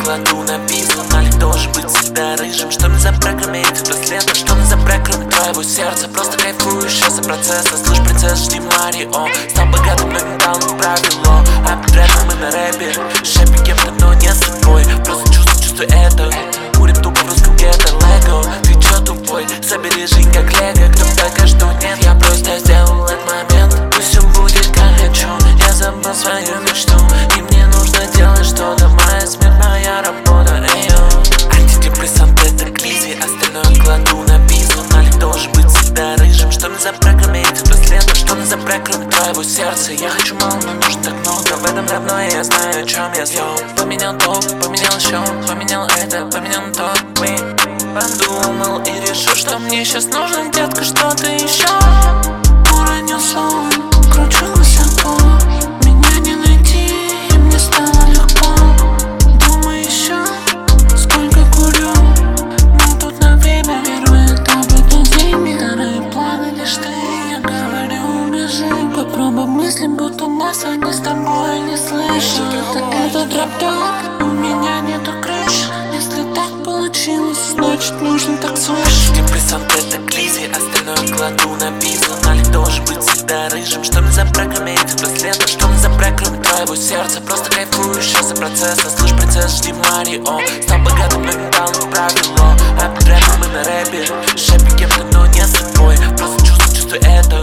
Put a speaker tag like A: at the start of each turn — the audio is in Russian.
A: кладу на пиво. Налик должен быть всегда рыжим. Что мне за брак, кроме этих браслетов? Что мне за брак, кроме твоего сердца? Просто кайфую сейчас от процесса. Слышь, принцесса, жди Марио. Стал богатым, но не дал нам правило. А под рэпом мы на рэпе. Шепи кем-то, но не судьбой. Просто чувствую это. Курим тупо в русском гетто. Лего, ты чё тупой? Собери жизнь как лего. Кто докажет, что нет? Я просто сделал этот момент. Пусть все будет как хочу. Я забыл свою мечту. И мне нужно делать что-то. Моя смерть, моя работа. Антидепрессант, это клизи. Остальное кладу на пиво. Налик должен быть всегда рыжим. Что мне за брак, кроме этих браслетов? Что мне за брак, кроме твоего сердца? Я хочу мало, но нужно так много. В этом равно я знаю, о чем я съел. Поменял топ, поменял счет. Поменял это, поменял то. Подумал и решил, что мне сейчас нужно, детка, что-то еще. Уронил сон, кручу высоко. Меня не найти, мне стало легко. Думаю еще, сколько курю. Мы тут на время, первый этап это день. Вторые планы лишь ты, я говорю, бежи. Попробуй мысли, будто нас они с тобой не слышат. Это троп-ток, у меня нету крыш. Если так получилось, значит нужно так слышать. Антидепрессант, это клизи. Остальное кладу на пиво. Налик должен быть всегда рыжим. Что мне за брак, кроме этих браслетов? Что мне за брак, кроме твоего сердца? Просто кайфую сейчас от процесса. Слышь, принцесса, жди Марио. Стал богатым, но не дал нам правило. А под рэпом мы на рэпе. Шепи кем-то, но не судьбой. Просто чувствую это.